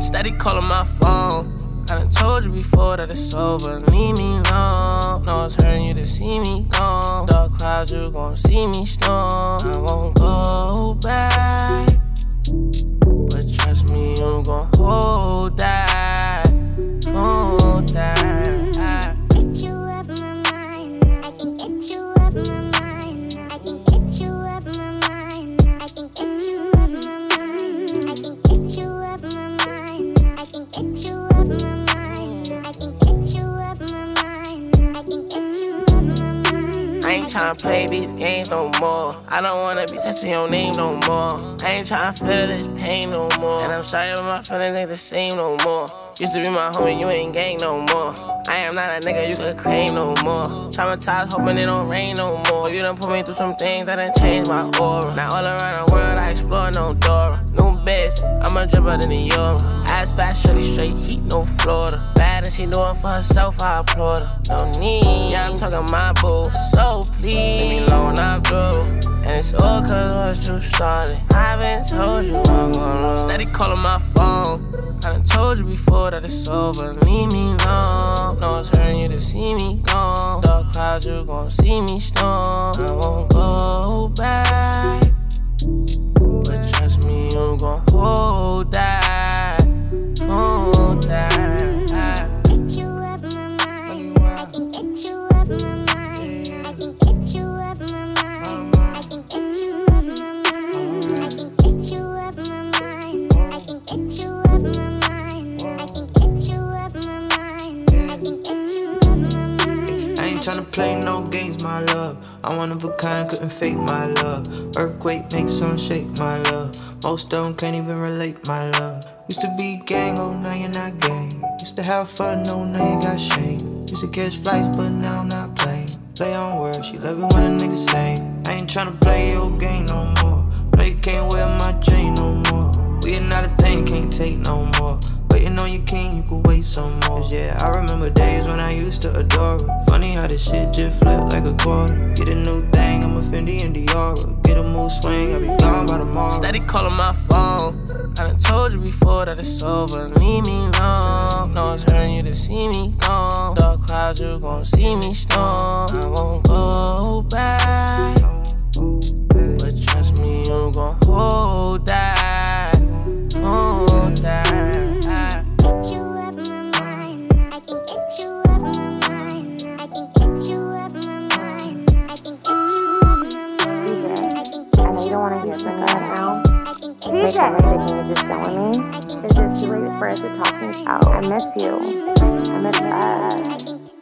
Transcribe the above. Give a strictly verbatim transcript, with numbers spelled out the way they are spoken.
Steady calling my phone. I done told you before that it's over, leave me alone. No, it's hurting you to see me gone. Dark clouds, you gon' see me storm. I won't go back, but trust me, you gon' hold that, hold that. Get you up my mind, I can get you up my mind. I can get you up my mind, I can get you up my mind. I can get you up my mind, I can get you up my mind. I can get you up my mind, I can get you up my mind. I ain't tryna play these games no more. I don't wanna be touching your name no more. I ain't tryna feel this pain no more. And I'm sorry, but my feelings ain't the same no more. Used to be my homie, you ain't gang no more. I am not a nigga you could claim no more. Traumatized, hoping it don't rain no more. You done put me through some things that done changed my aura. Now all around the world I explore no door. New bitch, I'm a dripper than the Euro. Ass fast, shorty straight heat, no Florida. Bad and she doing for herself, I applaud her. No need, yeah, I'm talking my boo. So please, leave me alone, I'm through. And it's all cause once you started, I been told you I'm gonna lose. Steady calling my phone. I done told you before that it's over, leave me alone. No, it's hurting you to see me gone. Dark clouds, you gon' see me storm. I won't go back, but trust me, you gon' hold that, hold that. Get you up my mind, I can get you up my mind. I can get you up my mind, I can get you up my mind. I can get you up my mind, I can get you up my mind. I can get you up my mind, I can get you up my mind. I ain't tryna play no games, my love. I'm one of a kind, couldn't fake my love. Earthquake makes some shake, my love. Most of them can't even relate, my love. Used to be gang, oh now you're not gang. Used to have fun, oh now you got shame. Used to catch flights, but now I'm not playing. Play on words, she love it when a nigga say. I ain't tryna play your game no more. No, you can't wear my chain no more. We are not a thing, can't take no more. Waiting on your king, you could wait some more. Cause yeah, I remember days when I used to adore her. Funny how this shit just flipped like a quarter. Get a new thing, I'm a Fendi and Diora. Get a mood swing, I'll be gone by tomorrow. Steady calling my phone. I done told you before that it's over, leave me alone. No, it's hurting you to see me gone. Dark clouds, you gon' see me storm. I won't go back, but trust me, you gon' hold that, hold that. Get you up my mind, I can get you up my mind. I can get you up my mind, I can get you up my mind. I can get I know you don't want to hear from God now. D Make it right that you were just done with me. Is it too late for us to talk things out? I miss you. I miss us.